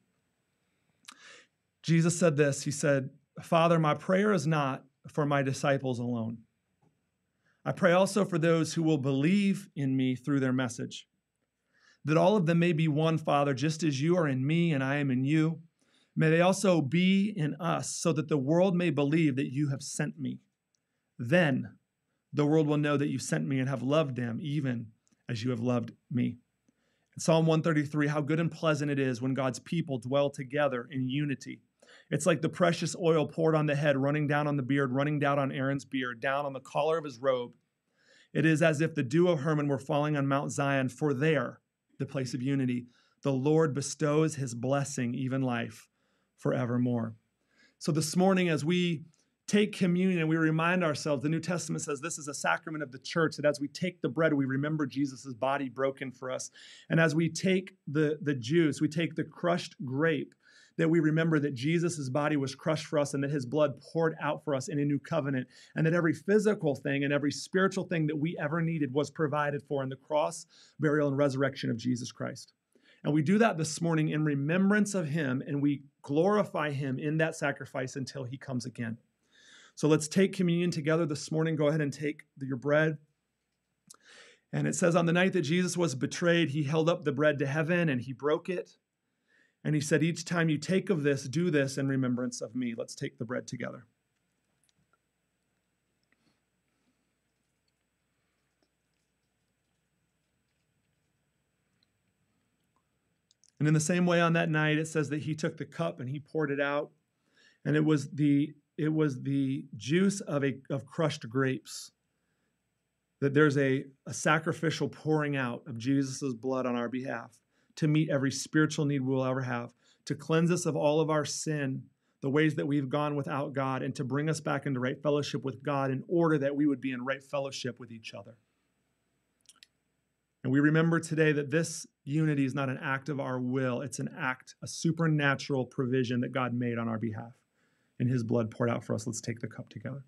Jesus said this. He said, Father, my prayer is not for my disciples alone. I pray also for those who will believe in me through their message, that all of them may be one, Father, just as you are in me and I am in you. May they also be in us, so that the world may believe that you have sent me. Then the world will know that you sent me and have loved them, even as you have loved me. In Psalm one thirty-three, how good and pleasant it is when God's people dwell together in unity. It's like the precious oil poured on the head, running down on the beard, running down on Aaron's beard, down on the collar of his robe. It is as if the dew of Hermon were falling on Mount Zion, for there, the place of unity, the Lord bestows his blessing, even life, forevermore. So this morning, as we take communion and we remind ourselves, the New Testament says this is a sacrament of the church, that as we take the bread, we remember Jesus' body broken for us. And as we take the, the juice, we take the crushed grape, that we remember that Jesus' body was crushed for us and that his blood poured out for us in a new covenant, and that every physical thing and every spiritual thing that we ever needed was provided for in the cross, burial, and resurrection of Jesus Christ. And we do that this morning in remembrance of him, and we glorify him in that sacrifice until he comes again. So let's take communion together this morning. Go ahead and take your bread. And it says, on the night that Jesus was betrayed, he held up the bread to heaven and he broke it. And he said, each time you take of this, do this in remembrance of me. Let's take the bread together. And in the same way on that night, it says that he took the cup and he poured it out. And it was the it was the juice of a of crushed grapes. That there's a, a sacrificial pouring out of Jesus' blood on our behalf to meet every spiritual need we will ever have, to cleanse us of all of our sin, the ways that we've gone without God, and to bring us back into right fellowship with God in order that we would be in right fellowship with each other. And we remember today that this unity is not an act of our will. It's an act, a supernatural provision that God made on our behalf and his blood poured out for us. Let's take the cup together.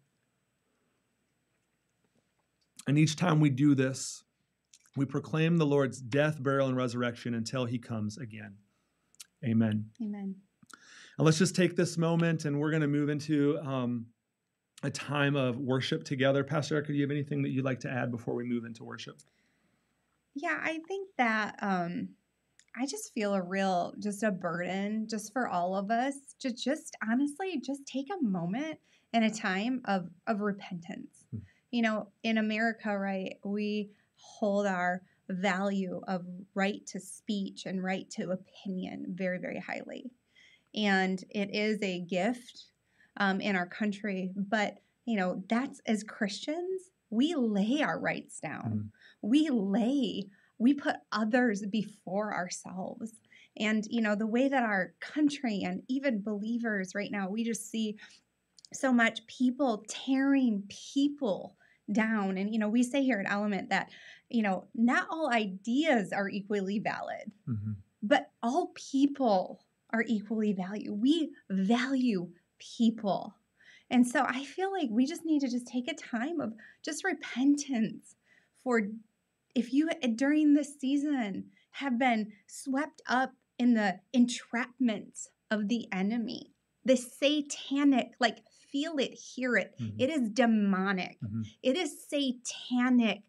And each time we do this, we proclaim the Lord's death, burial, and resurrection until he comes again. Amen. Amen. And let's just take this moment, and we're going to move into um, a time of worship together. Pastor Erica, do you have anything that you'd like to add before we move into worship? Yeah, I think that um, I just feel a real, just a burden just for all of us to just honestly just take a moment and a time of, of repentance. Hmm. You know, in America, right, we hold our value of right to speech and right to opinion very, very highly. And it is a gift um, in our country. But, you know, that's as Christians, we lay our rights down. Mm. We lay, we put others before ourselves. And, you know, the way that our country and even believers right now, we just see so much people tearing people down. And, you know, we say here at Element that, you know, not all ideas are equally valid, mm-hmm. but all people are equally valued. We value people. And so I feel like we just need to just take a time of just repentance for if you during this season have been swept up in the entrapment of the enemy, the satanic, like feel it, hear it. Mm-hmm. It is demonic. Mm-hmm. It is satanic,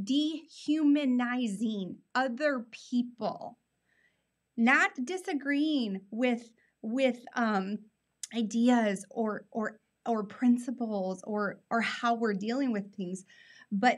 dehumanizing other people. Not disagreeing with with um, ideas or or or principles or or how we're dealing with things, but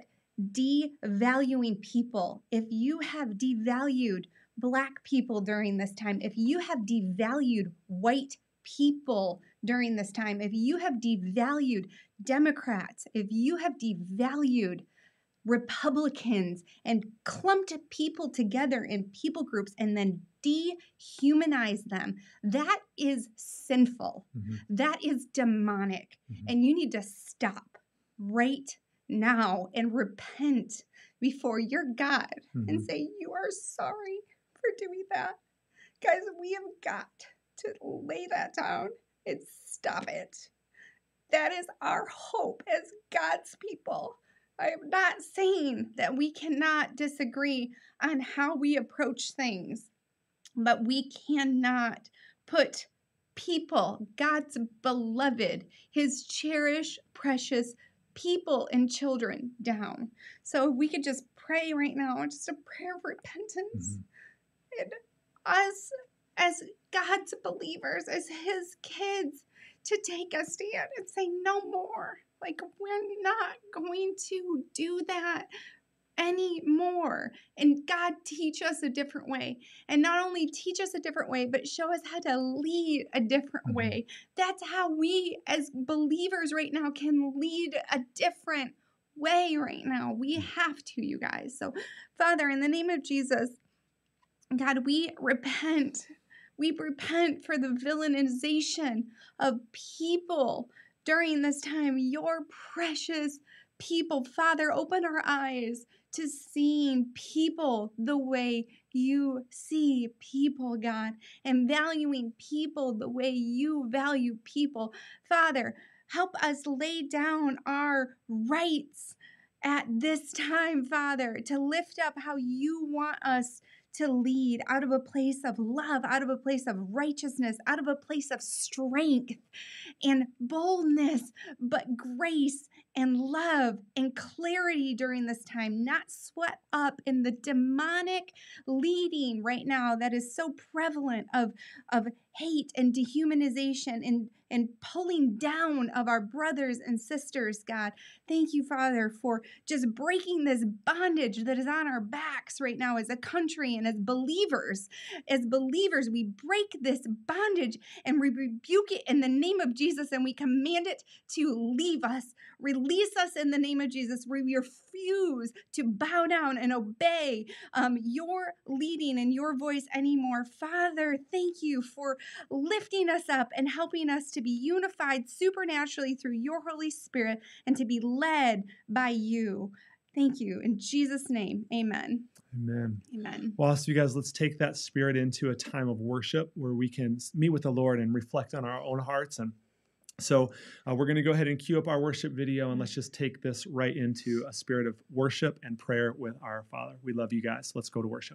devaluing people. If you have devalued Black people during this time, if you have devalued white people during this time, if you have devalued Democrats, if you have devalued Republicans and clumped people together in people groups and then dehumanize them, that is sinful. Mm-hmm. That is demonic. Mm-hmm. And you need to stop right now and repent before your God mm-hmm. and say, you are sorry for doing that. Guys, we have got to lay that down and stop it. That is our hope as God's people. I am not saying that we cannot disagree on how we approach things, but we cannot put people, God's beloved, his cherished, precious people and children down. So we could just pray right now, just a prayer of repentance. Mm-hmm. And us as God's believers, as his kids, to take a stand and say no more. Like, we're not going to do that anymore. And God, teach us a different way. And not only teach us a different way, but show us how to lead a different mm-hmm. way. That's how we as believers right now can lead a different way right now. We have to, you guys. So, Father, in the name of Jesus, God, we repent. We repent for the villainization of people during this time, your precious people. Father, open our eyes to seeing people the way you see people, God, and valuing people the way you value people. Father, help us lay down our rights at this time, Father, to lift up how you want us to lead out of a place of love, out of a place of righteousness, out of a place of strength and boldness, but grace and love and clarity during this time, not swept up in the demonic leading right now that is so prevalent of, of hate and dehumanization and, and pulling down of our brothers and sisters, God. Thank you, Father, for just breaking this bondage that is on our backs right now as a country and as believers. As believers, we break this bondage and we rebuke it in the name of Jesus, and we command it to leave us. Release release us in the name of Jesus. We refuse to bow down and obey um, your leading and your voice anymore. Father, thank you for lifting us up and helping us to be unified supernaturally through your Holy Spirit and to be led by you. Thank you. In Jesus' name, amen. Amen. Amen. Well, so you guys, let's take that spirit into a time of worship where we can meet with the Lord and reflect on our own hearts. And so uh, we're going to go ahead and cue up our worship video, and let's just take this right into a spirit of worship and prayer with our Father. We love you guys. Let's go to worship.